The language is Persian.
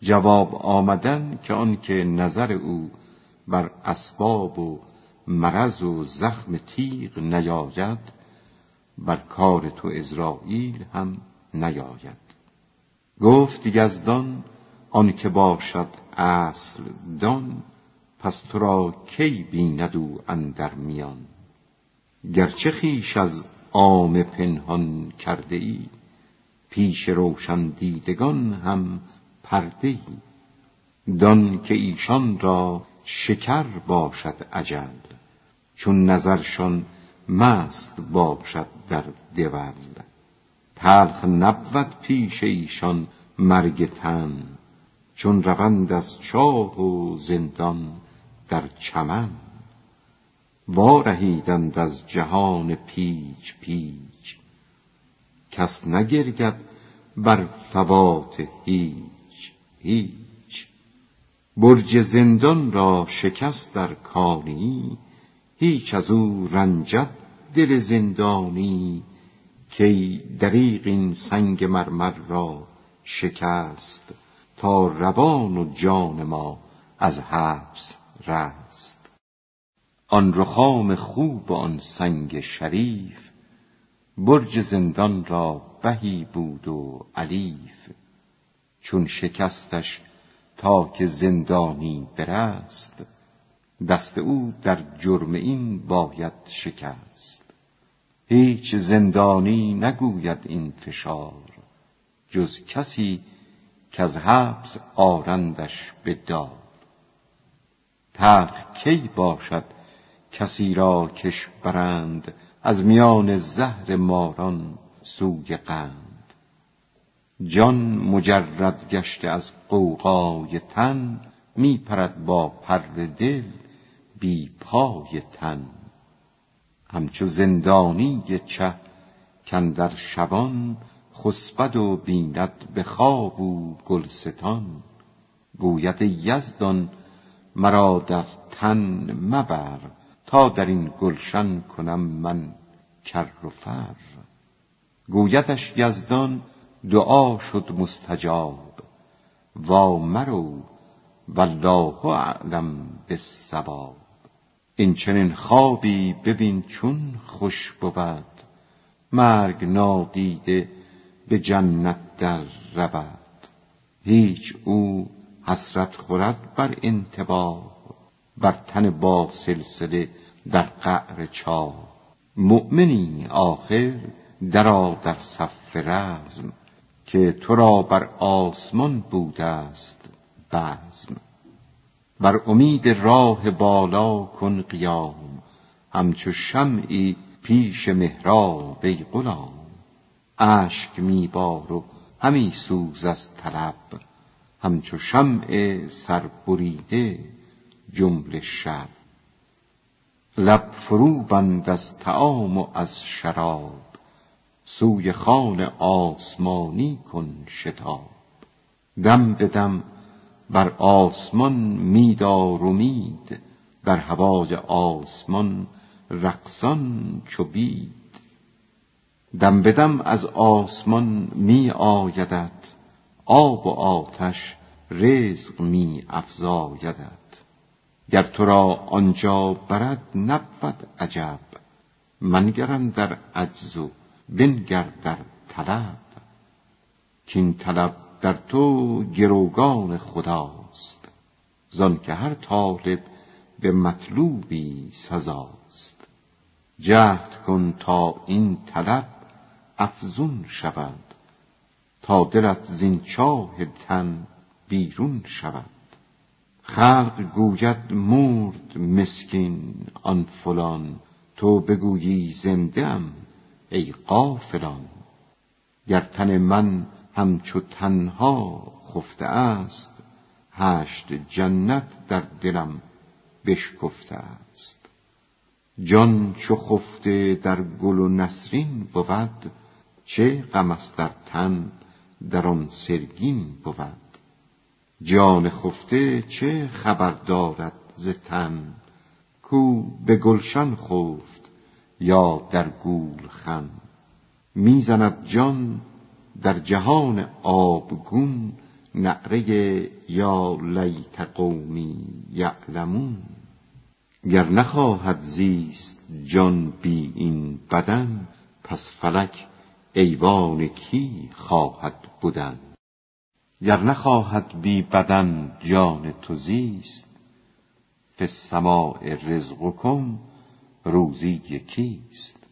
جواب آمدن که آن که نظر او بر اسباب و مرض و زخم تیغ نیاید، بر کار تو عزراییل هم نیاید. گفت یزدان آن که باشد اصل دان، پس تو را کی بیند او اندر میان. گرچه خویش از عام پنهان کرده ای، پیش روشن دیدگان هم پرده ای. دان که ایشان را شکر باشد اجل، چون نظرشان مست باشد در دول. تلخ نبود پیش ایشان مرگ تن، چون روند از چاه و زندان در چمن. وارهیدند از جهان پیچ پیچ، کس نگرید بر فوات هیچ هیچ. برج زندان را شکست در کانی، هیچ از او رنجد دل زندانی. کی دریغ این سنگ مرمر را شکست، تا روان و جان ما از حبس رست. آن رخام خوب و آن سنگ شریف، برج زندان را بهی بود و الیف. چون شکستش تا که زندانی برست، دست او در جرم این باید شکست. هیچ زندانی نگوید این فشار، جز کسی که از حبس آرندش به دار. تلخ کی باشد کسی را کش برند، از میان زهر ماران سوی قند. جان مجرد گشته از غوغای تن، می پرد با پر دل بی پای تن. همچو زندانی چه کاندر شبان، خسبد و بیند به خواب و گلستان. گوید یزدان مرا در تن مبر، تا در این گلشن کنم من کر و فر. گویدش یزدان دعا شد مستجاب، وا مرو والله اعلم بالصواب. این چنین خوابی ببین چون خوش بود، مرگ نادیده به جنت در رود. هیچ او حسرت خورد بر انتباه، بر تن با سلسله در قعر چاه. مؤمنی آخر درآ در صف رزم، که تو را بر آسمان بوده است بزم. بر امید راه بالا کن قیام، همچو شمعی پیش محراب ای غلام. اشک میبار و همی سوز از طلب، همچو شمع سربریده جمله شب. لب فرو بند از طعام و از شراب، سوی خوان آسمانی کن شتاب. دم به دم بر آسمان میدار امید، در هوای آسمان رقصان چو بید. دم به دم از آسمان می آیدت، آب و آتش رزق می افزایدت. گر تو را آنجا برد نبود عجب، منگر اندر عجز و بنگر در طلب. کین طلب در تو گروگان خداست، زان که هر طالب به مطلوبی سزاست. جهد کن تا این طلب افزون شود، تا دلت زین چاه تن بیرون شود. خلق گوید مرد مسکین آن فلان، تو بگویی زنده ام ای غافلان. گر تن من همچو تنها خفته است، 8 جنت در دلم بشکفته است. جان چو خفته در گل و نسرین بود، چه غم است در تن در آن سرگین بود. جان خفته چه خبر دارد ز تن، کو به گلشن خفت یا در گولخن. میزند جان در جهان آبگون نعره یا لیت قومی یعلمون. گر نخواهد زیست جان بی این بدن، پس فلک ایوان کی خواهد بودن. گر نخواهد بی بدن جان تو زیست، فی السماء رزقکم روزی کیست.